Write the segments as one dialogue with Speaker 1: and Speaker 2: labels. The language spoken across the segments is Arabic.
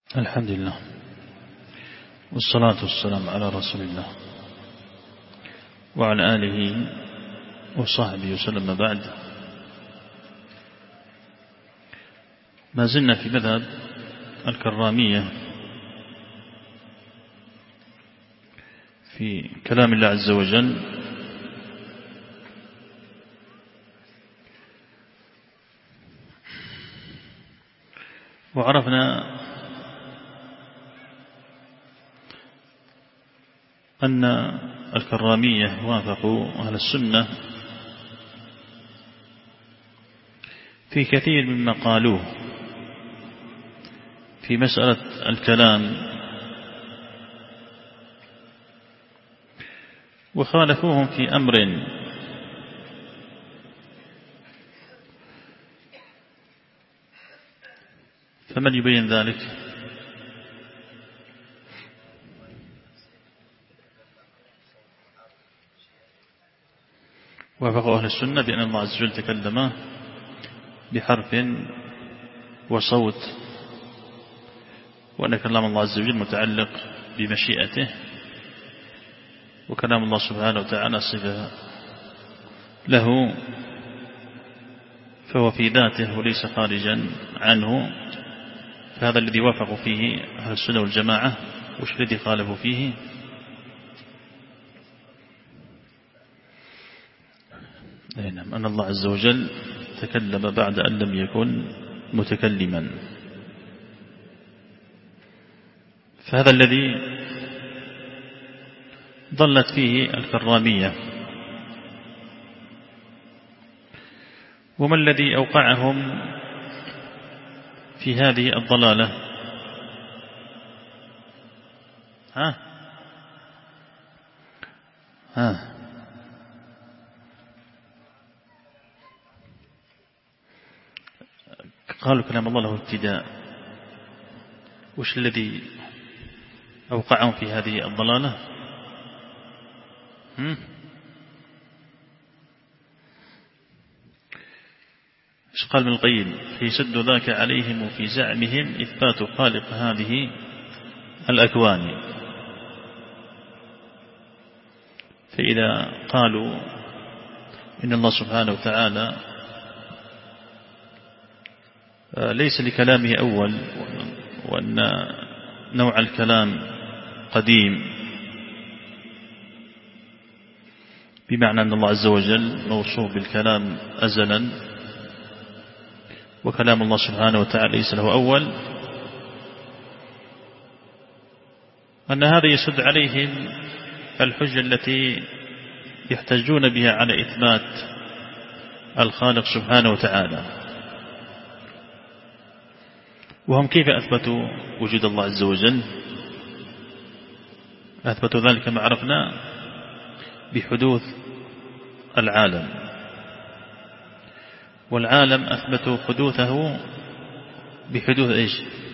Speaker 1: الحمد لله والصلاة والسلام على رسول الله وعلى آله وصحبه وسلم. بعد، ما زلنا في مذهب الكرامية في كلام الله عز وجل، وعرفنا أن الكرامية وافقوا أهل السنة في كثير مما قالوه في مسألة الكلام، وخالفوهم في أمر، فمن يبين ذلك؟ وافقوا أهل السنة بأن الله عز وجل تكلم بحرف وصوت، وأن كلام الله عز وجل متعلق بمشيئته، وكلام الله سبحانه وتعالى صفة له، فهو في ذاته وليس خارجا عنه. فهذا الذي وافقوا فيه أهل السنة والجماعة. وش الذي خالفوا فيه؟ أن الله عز وجل تكلم بعد أن لم يكن متكلما. فهذا الذي ضلت فيه الكرامية. وما الذي أوقعهم في هذه الضلالة؟ قالوا كلام الله له ابتداء. وش الذي أوقعهم في هذه الضلالة؟ ايش قال ابن القيم؟ في سد ذاك عليهم وفي زعمهم إثبات خالق هذه الأكوان. فإذا قالوا إن الله سبحانه وتعالى ليس لكلامه أول، وأن نوع الكلام قديم، بمعنى أن الله عز وجل موصوف بالكلام أزلا، وكلام الله سبحانه وتعالى ليس له أول، أن هذا يسد عليهم الحجة التي يحتجون بها على إثبات الخالق سبحانه وتعالى. وهم كيف أثبتوا وجود الله عز وجل؟ أثبتوا ذلك كما عرفنا بحدوث العالم، والعالم أثبتوا حدوثه بحدوث إيش؟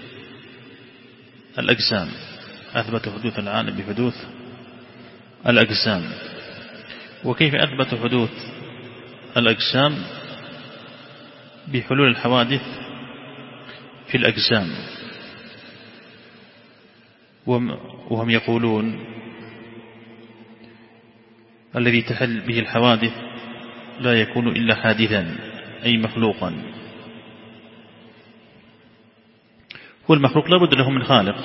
Speaker 1: الأجسام. أثبتوا حدوث العالم بحدوث الأجسام. وكيف أثبتوا حدوث الأجسام؟ بحلول الحوادث في الأجسام. وهم يقولون الذي تحل به الحوادث لا يكون إلا حادثا، أي مخلوقا. هو المخلوق لا بد له من خالق،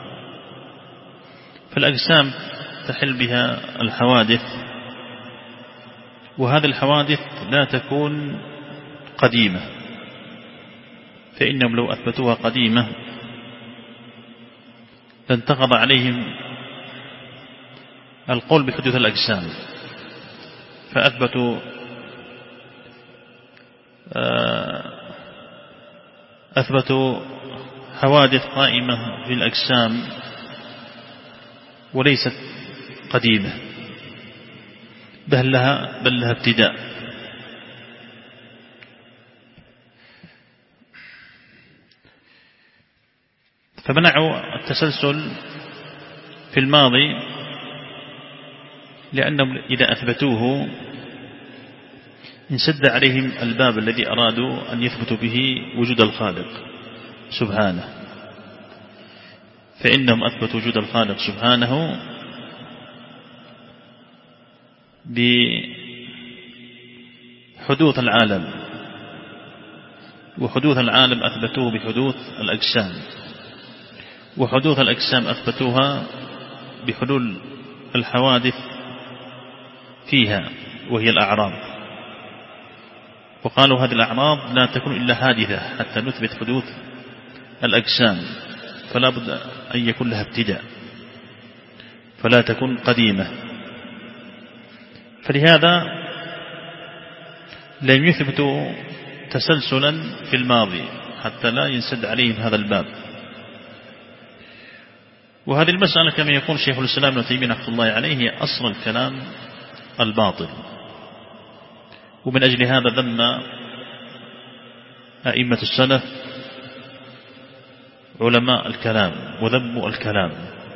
Speaker 1: فالأجسام تحل بها الحوادث، وهذه الحوادث لا تكون قديمة، فإنهم لو أثبتوها قديمة لانتقض عليهم القول بحدوث الأجسام. فأثبتوا حوادث قائمة في الأجسام وليست قديمة، بل لها ابتداء. فمنعوا التسلسل في الماضي، لأنهم إذا أثبتوه انسد عليهم الباب الذي أرادوا أن يثبتوا به وجود الخالق سبحانه. فإنهم أثبتوا وجود الخالق سبحانه بحدوث العالم، وحدوث العالم أثبتوه بحدوث الأجسام، وحدوث الأجسام أثبتوها بحلول الحوادث فيها وهي الأعراض، وقالوا هذه الأعراض لا تكون إلا حادثة حتى نثبت حدوث الأجسام، فلا بد أن يكون لها ابتداء فلا تكون قديمة. فلهذا لم يثبتوا تسلسلا في الماضي حتى لا ينسد عليهم هذا الباب. وهذه المسألة كما يقول شيخ الإسلام ابن تيمية رحمة الله عليه هي أصل الكلام الباطل، ومن أجل هذا ذم أئمة السلف علماء الكلام وذموا الكلام،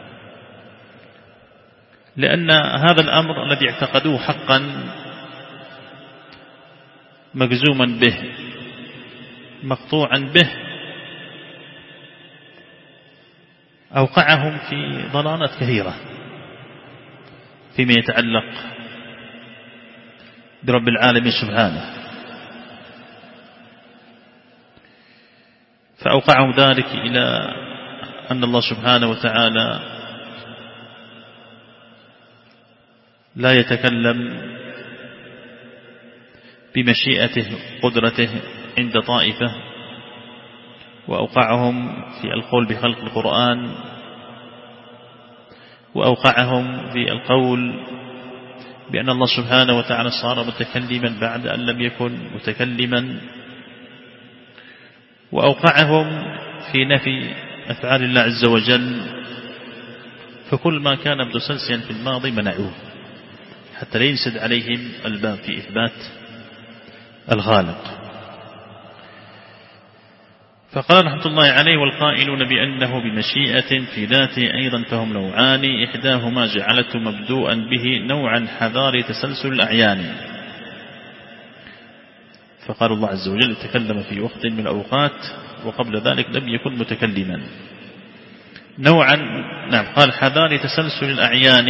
Speaker 1: لأن هذا الأمر الذي اعتقدوه حقا مجزوما به مقطوعا به أوقعهم في ضلالات كثيرة فيما يتعلق برب العالمين سبحانه، فأوقعهم ذلك إلى أن الله سبحانه وتعالى لا يتكلم بمشيئته قدرته عند طائفة، وأوقعهم في القول بخلق القرآن، وأوقعهم في القول بأن الله سبحانه وتعالى صار متكلما بعد أن لم يكن متكلما، وأوقعهم في نفي أفعال الله عز وجل، فكل ما كان متسلسلا في الماضي منعوه حتى لا ينسد عليهم الباب في إثبات الخالق. فقال رحمة الله عليه: والقائلون بأنه بمشيئة في ذاته أيضا فهم نوعان، إحداهما جعلته مبدوءا به نوعا حذار تسلسل الأعيان. فقال الله عز وجل تكلم في وقت من الأوقات وقبل ذلك لم يكن متكلما نوعا. نعم، قال حذار تسلسل الأعيان،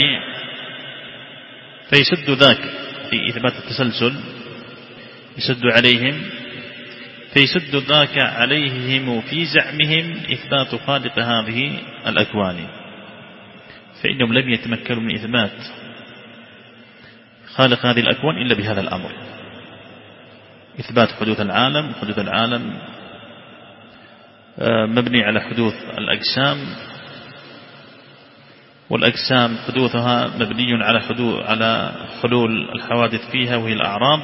Speaker 1: فيسد ذاك في إثبات التسلسل، يسد عليهم، فيسد ذاك عليهم في زعمهم إثبات خالق هذه الأكوان، فإنهم لم يتمكنوا من إثبات خالق هذه الأكوان إلا بهذا الأمر، إثبات حدوث العالم. حدوث العالم مبني على حدوث الأجسام، والأجسام حدوثها مبني على حلول الحوادث فيها وهي الأعراض،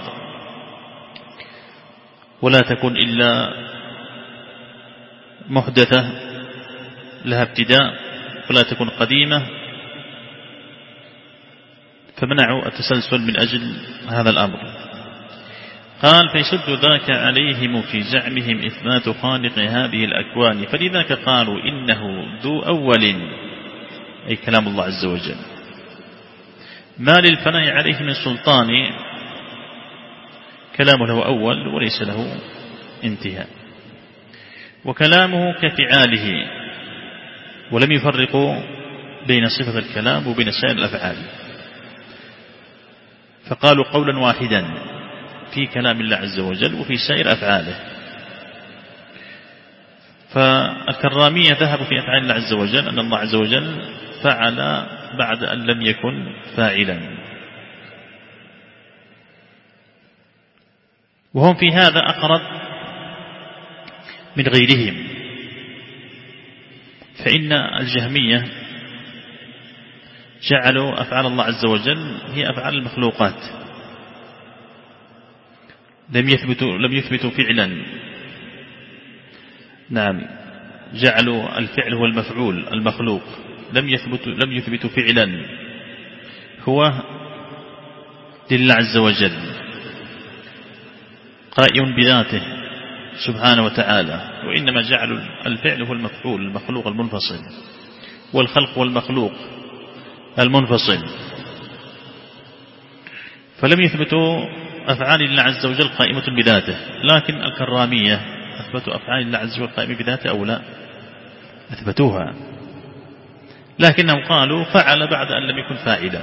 Speaker 1: ولا تكون إلا محدثة لها ابتداء ولا تكون قديمة، فمنعوا التسلسل من أجل هذا الأمر. قال فيسد ذاك عليهم في زعمهم إثبات خالق هذه الأكوان، فلذاك قالوا إنه ذو أول، أي كلام الله عز وجل، ما للفناء عليه من سلطان، كلامه له أول وليس له انتهاء، وكلامه كفعاله، ولم يفرقوا بين صفة الكلام وبين سائر الأفعال، فقالوا قولا واحدا في كلام الله عز وجل وفي سائر أفعاله. فالكرامية ذهبوا في أفعال الله عز وجل أن الله عز وجل فعل بعد أن لم يكن فاعلا، وهم في هذا أقرب من غيرهم، فإن الجهمية جعلوا أفعال الله عز وجل هي أفعال المخلوقات، لم يثبتوا فعلا. نعم، جعلوا الفعل هو المفعول المخلوق، لم يثبتوا فعلا هو لله عز وجل قائم بذاته سبحانه وتعالى، وإنما جعلوا الفعل هو المفعول المخلوق المنفصل، والخلق والمخلوق المنفصل، فلم يثبتوا أفعال الله عز وجل قائمة بذاته. لكن الكرامية أثبتوا أفعال الله عز وجل قائمة بذاته أو لا؟ أثبتوها، لكنهم قالوا فعل بعد أن لم يكن فاعلا،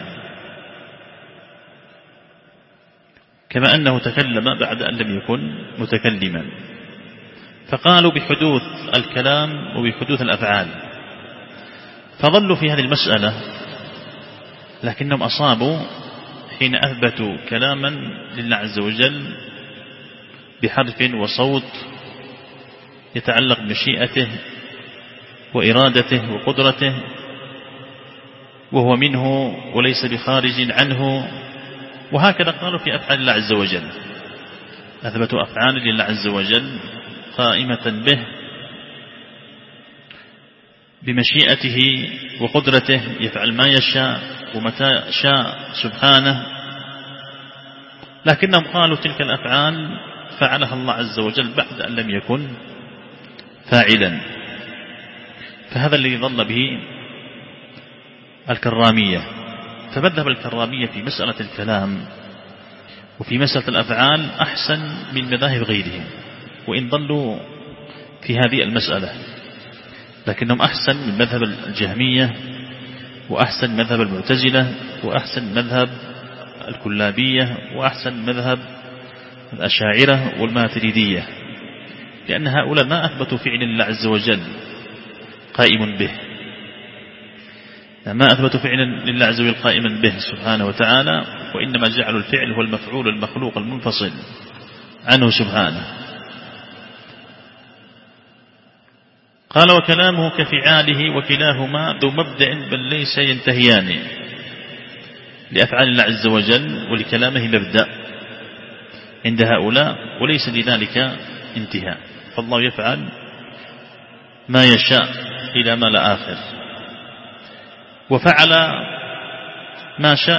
Speaker 1: كما أنه تكلم بعد أن لم يكن متكلما. فقالوا بحدوث الكلام وبحدوث الأفعال، فظلوا في هذه المسألة، لكنهم أصابوا حين أثبتوا كلاما لله عز وجل بحرف وصوت يتعلق بمشيئته وإرادته وقدرته، وهو منه وليس بخارج عنه. وهكذا قالوا في أفعال الله عز وجل، أثبتوا أفعال لله عز وجل قائمة به بمشيئته وقدرته، يفعل ما يشاء ومتى شاء سبحانه، لكنهم قالوا تلك الأفعال فعلها الله عز وجل بعد أن لم يكن فاعلا. فهذا الذي ظل به الكرامية. فمذهب الكرامية في مسألة الكلام وفي مسألة الأفعال أحسن من مذاهب غيرهم، وإن ظلوا في هذه المسألة، لكنهم أحسن من مذهب الجهمية، وأحسن مذهب المعتزلة، وأحسن مذهب الكلابية، وأحسن مذهب الأشاعرة والماتريدية، لأن هؤلاء ما أثبتوا فعل الله عز وجل قائم به، ما أثبتوا فعلا لله عز وجل قائما به سبحانه وتعالى، وإنما جعلوا الفعل هو المفعول المخلوق المنفصل عنه سبحانه. قال وكلامه كفعاله وكلاهما ذو مبدأ بل ليس ينتهيان. لأفعال الله عز وجل ولكلامه مبدأ عند هؤلاء، وليس لذلك انتهاء، فالله يفعل ما يشاء إلى ما لا آخر، وفعل ما شاء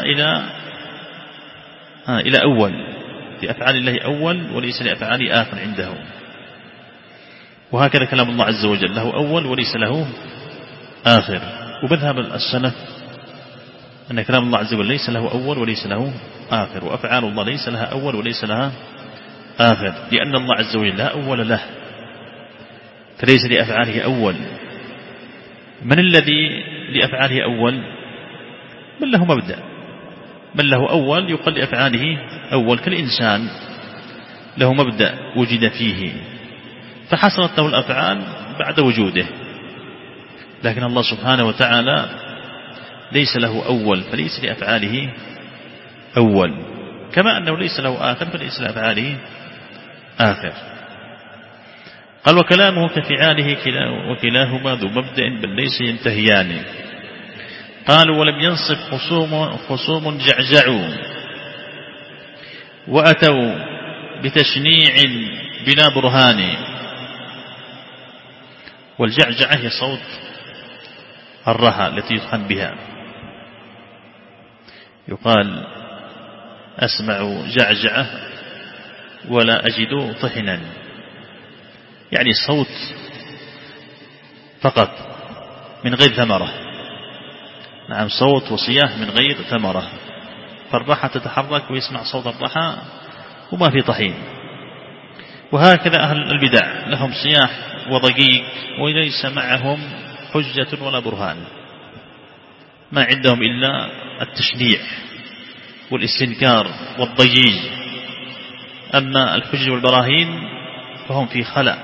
Speaker 1: إلى أول. لأفعال الله أول وليس لأفعاله آخر عنده، وهكذا كلام الله عز وجل له أول وليس له آخر. ومذهب السلف أن كلام الله عز وجل ليس له أول وليس له آخر، وأفعال الله ليس لها أول وليس لها آخر، لأن الله عز وجل لا أول له، فليس لأفعاله أول. من الذي لأفعاله أول؟ من له مبدأ، من له أول يقال لأفعاله أول، كالإنسان له مبدأ وجد فيه فحصلت له الأفعال بعد وجوده، لكن الله سبحانه وتعالى ليس له أول فليس لأفعاله أول، كما أنه ليس له آخر فليس لأفعاله آخر. قال وكلامه كفعاله وكلاهما ذو مبدأ بل ليس ينتهيان. قالوا ولم ينصف خصوم جعجعوا وأتوا بتشنيع بلا برهان. والجعجعة هي صوت الرها التي يطحن بها، يقال أسمع جعجعة ولا أجد طحنا، يعني صوت فقط من غير ثمرة. نعم، صوت وصياح من غير ثمرة، فالرحى تتحرك ويسمع صوت الرحى وما في طحين. وهكذا أهل البدع لهم صياح وضجيج وليس معهم حجة ولا برهان، ما عندهم إلا التشنيع والاستنكار والضجيج. أما الحجة والبراهين فهم في خلأ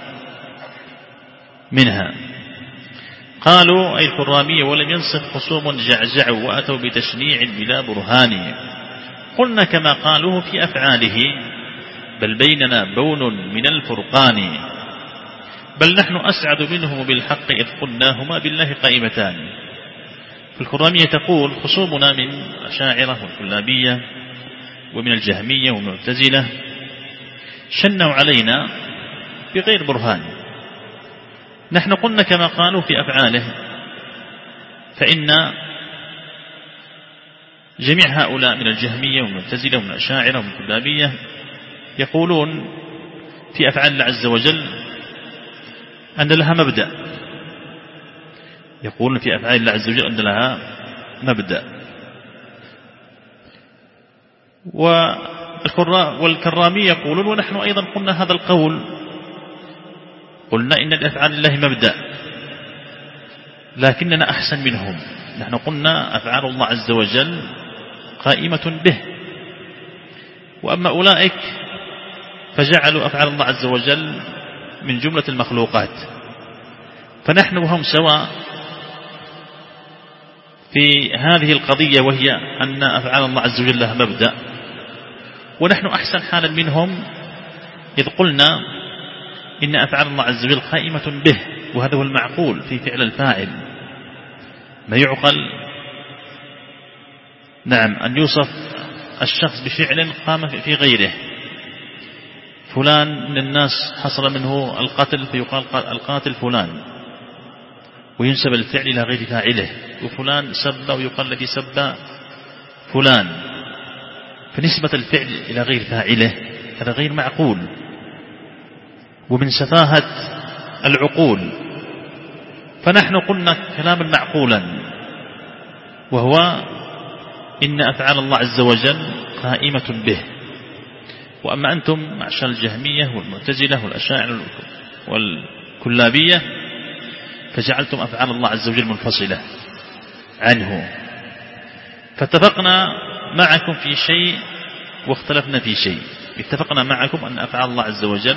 Speaker 1: منها. قالوا أي الكرامية ولم ينصف خصوم جعجعوا وأتوا بتشنيع بلا برهان. قلنا كما قالوه في أفعاله بل بيننا بون من الفرقان، بل نحن أسعد منهم بالحق إذ قلناهما بالله قائمتان. فالكرامية تقول خصومنا من الأشاعرة والكلابية ومن الجهمية والمعتزلة شنوا علينا بغير برهان. نحن قلنا كما قالوا في أفعاله، فإن جميع هؤلاء من الجهمية والمعتزلة ومن الأشاعرة ومن الكلابية يقولون في أفعال الله عز وجل أن لها مبدأ، يقولون في أفعال الله عز وجل أن لها مبدأ. والكرامية يقولون ونحن أيضا قلنا هذا القول، قلنا إن الأفعال الله مبدأ لكننا أحسن منهم، نحن قلنا أفعال الله عز وجل قائمة به، وأما أولئك فجعلوا أفعال الله عز وجل من جملة المخلوقات، فنحن وهم سواء في هذه القضية، وهي أن أفعال الله عز وجل لها مبدأ، ونحن أحسن حالا منهم إذ قلنا إن أفعال الله عز وجل قائمة به، وهذا هو المعقول في فعل الفاعل. ما يعقل نعم أن يوصف الشخص بفعل قام في غيره. فلان من الناس حصل منه القتل فيقال القاتل فلان، وينسب الفعل إلى غير فاعله. وفلان سب ويقال الذي سب فلان، فنسبة الفعل إلى غير فاعله هذا غير معقول، ومن سفاهة العقول. فنحن قلنا كلاما معقولا، وهو إن أفعال الله عز وجل قائمة به. وأما أنتم معشر الجهمية والمعتزلة والأشاعرة والكلابية فجعلتم أفعال الله عز وجل منفصلة عنه، فاتفقنا معكم في شيء واختلفنا في شيء. اتفقنا معكم أن أفعال الله عز وجل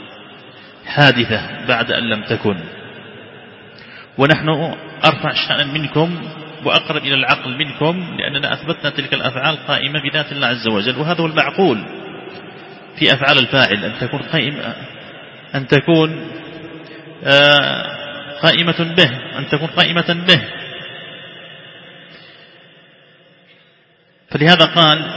Speaker 1: حادثة بعد أن لم تكن، ونحن أرفع شأنا منكم وأقرب إلى العقل منكم، لأننا أثبتنا تلك الأفعال قائمة بذات الله عز وجل، وهذا هو المعقول في أفعال الفاعل، أن تكون قائمة به. فلهذا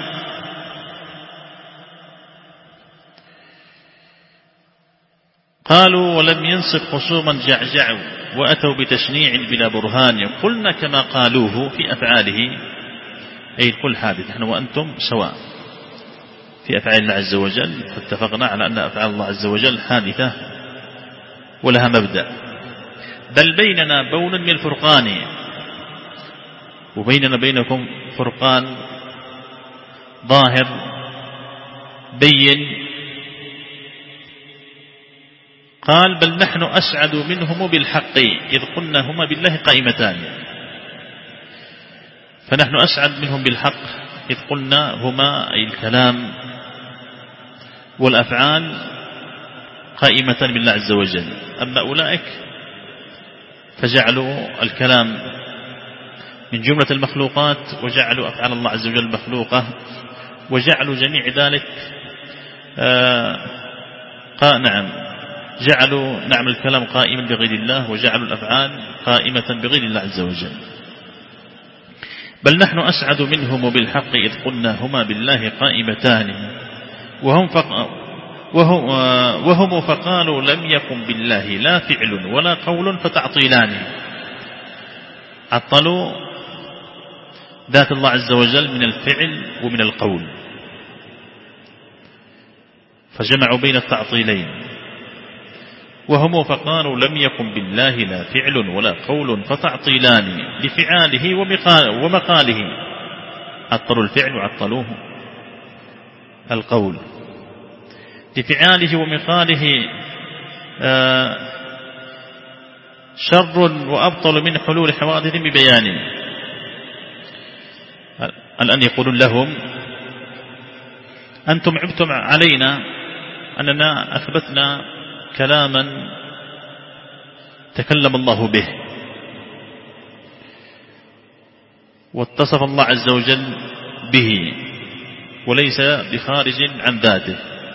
Speaker 1: قالوا ولم ينصب خصوما جعجعوا وأتوا بتشنيع بلا برهان. قلنا كما قالوه في أفعاله، أي الكل حادث، نحن وأنتم سواء في أفعال الله عز وجل، فاتفقنا على أن أفعال الله عز وجل حادثة ولها مبدأ. بل بيننا بون من الفرقان، وبيننا بينكم فرقان ظاهر بين. قال بل نحن أسعد منهم بالحق إذ قلنا هما بالله قائمتان. فنحن أسعد منهم بالحق إذ قلنا هما أي الكلام والأفعال قائمتان بالله عز وجل. أما أولئك فجعلوا الكلام من جملة المخلوقات، وجعلوا أفعال الله عز وجل مخلوقة، وجعلوا جميع ذلك جعلوا الكلام قائما بغير الله، وجعلوا الأفعال قائمة بغير الله عز وجل. بل نحن أسعد منهم بالحق إذ قلنا هما بالله قائمتان وهم فقالوا لم يقم بالله لا فعل ولا قول فتعطيلان. عطلوا ذات الله عز وجل من الفعل ومن القول، فجمعوا بين التعطيلين. وهم فقالوا لم يقم بالله لا فعل ولا قول فتعطيلان لفعاله ومقاله. عطلوا الفعل وعطلوه القول. لفعاله ومقاله شر وأبطل من حلول حوادث ببيان. الآن يقولون لهم أنتم عبتم علينا أننا أثبتنا كلاما تكلم الله به واتصف الله عز وجل به وليس بخارج عن ذاته،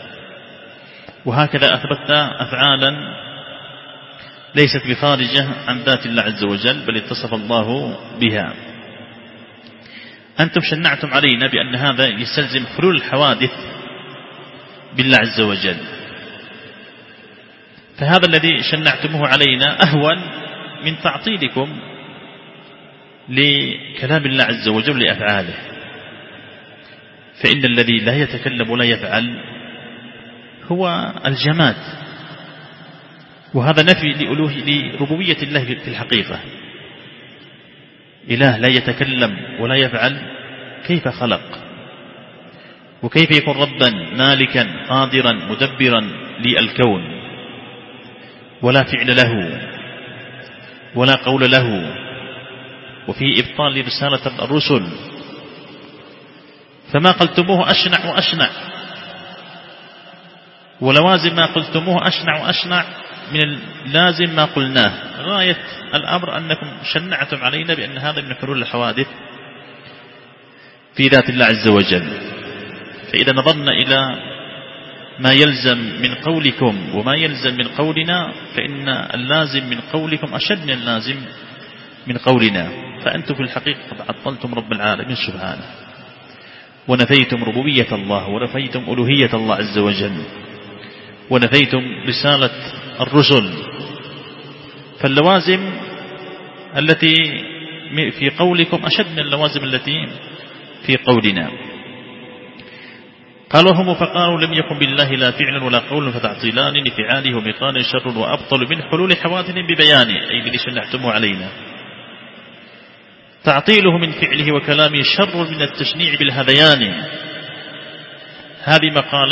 Speaker 1: وهكذا أثبتنا أفعالا ليست بخارجة عن ذات الله عز وجل بل اتصف الله بها. أنتم شنعتم علينا بأن هذا يستلزم حلول الحوادث بالله عز وجل، فهذا الذي شنعتموه علينا أهون من تعطيلكم لكلام الله عز وجل لأفعاله. فإن الذي لا يتكلم ولا يفعل هو الجماد، وهذا نفي لربوبية الله في الحقيقة. إله لا يتكلم ولا يفعل كيف خلق؟ وكيف يكون ربا مالكا قادرا مدبرا للكون ولا فعل له ولا قول له وفيه إبطال لرسالة الرسل، فما قلتموه أشنع وأشنع، ولوازم ما قلتموه أشنع وأشنع من اللازم ما قلناه. غاية الأمر أنكم شنعتم علينا بأن هذا من حلول الحوادث في ذات الله عز وجل. فإذا نظرنا إلى ما يلزم من قولكم وما يلزم من قولنا، فإن اللازم من قولكم أشد من اللازم من قولنا، فأنتم في الحقيقة قد عطلتم رب العالمين سبحانه، ونفيتم ربوبية الله، ونفيتم ألوهية الله عز وجل، ونفيتم رسالة الرسل. فاللوازم التي في قولكم أشد من اللوازم التي في قولنا. قالوا هم فقالوا لم يكن بالله لا فعل ولا قول فتعطيلان لفعاله ومقال شر وأبطل من حلول حوادث ببيانه، أي الذي شنعتمه علينا. تعطيله من فعله وكلامه شر من التشنيع بالهذيان. هذه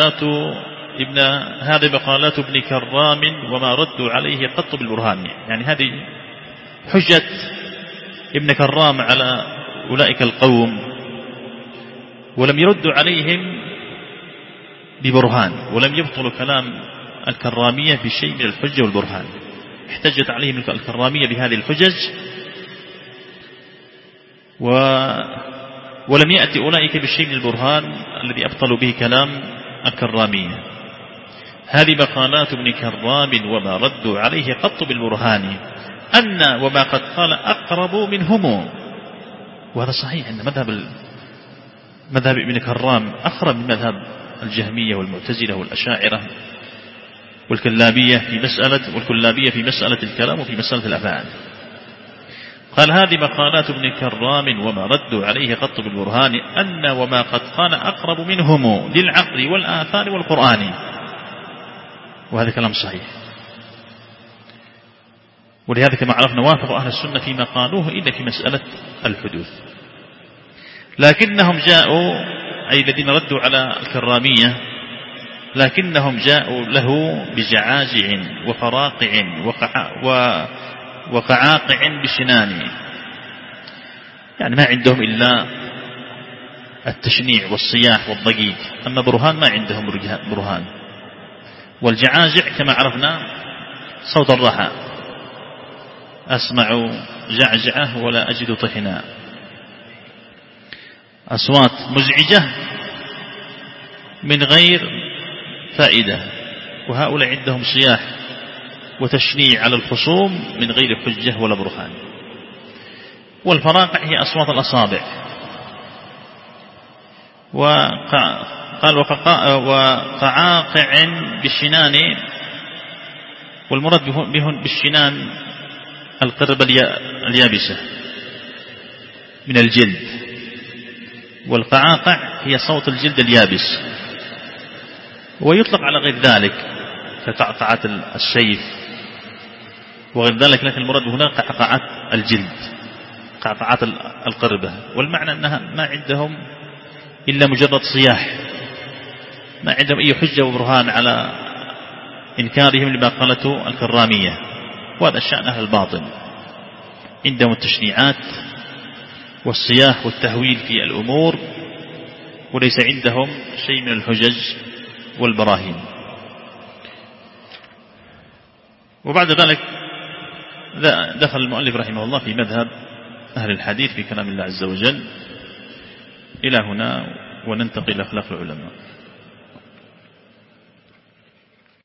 Speaker 1: مقالات ابن كرام وما ردوا عليه قط بالبرهان. يعني هذه حجة ابن كرام على أولئك القوم، ولم يردوا عليهم ببرهان، ولم يبطلوا كلام الكرامية بشيء من الحجة والبرهان. احتجت عليهم الكرامية بهذه الحجج، ولم يأتي أولئك بشيء من البرهان الذي أبطلوا به كلام الكرامية. هذه مقالات ابن كرام وما ردوا عليه قط بالبرهان، أن وما قد قال أقرب منهم. وهذا صحيح أن مذهب ابن كرام أقرب من مذهب الجهمية والمعتزلة والأشاعرة والكلابية في مسألة الكلام وفي مسألة الأفعال. قال هذه مقالات ابن كرام وما ردوا عليه قط بالبرهان، أن وما قد قال أقرب منهم للعقل والآثار والقرآن. وهذا كلام صحيح، ولهذا كما عرفنا وافق أهل السنة فيما قالوه إلا في مسألة الحدوث. لكنهم جاءوا، أي الذين ردوا على الكرامية، لكنهم جاءوا له بجعاجع وفراقع وقعاقع بسنان. يعني ما عندهم إلا التشنيع والصياح والضجيج، أما برهان ما عندهم برهان. والجعاجع كما عرفنا صوت الرحى، أسمع جعجعه ولا أجد طحنا، أصوات مزعجة من غير فائدة. وهؤلاء عندهم صياح وتشنيع على الخصوم من غير حجة ولا برهان. والفراقع هي أصوات الأصابع. قال وقعاقع بالشنان، والمراد بهن بالشنان القربة اليابسة من الجلد، والقعاقع هي صوت الجلد اليابس. ويطلق على غير ذلك كقعقعة السيف وغير ذلك، لكن المراد هنا قعقعة الجلد، قعقعة القربة. والمعنى أنها ما عندهم إلا مجرد صياح، ما عندهم أي حجة وبرهان على إنكارهم لما قالته الكرامية. وهذا شأن أهل الباطل، عندهم التشنيعات والصياح والتهويل في الأمور، وليس عندهم شيء من الحجج والبراهين. وبعد ذلك دخل المؤلف رحمه الله في مذهب أهل الحديث في كلام الله عز وجل. إلى هنا وننتقل إلى أخلاق العلماء.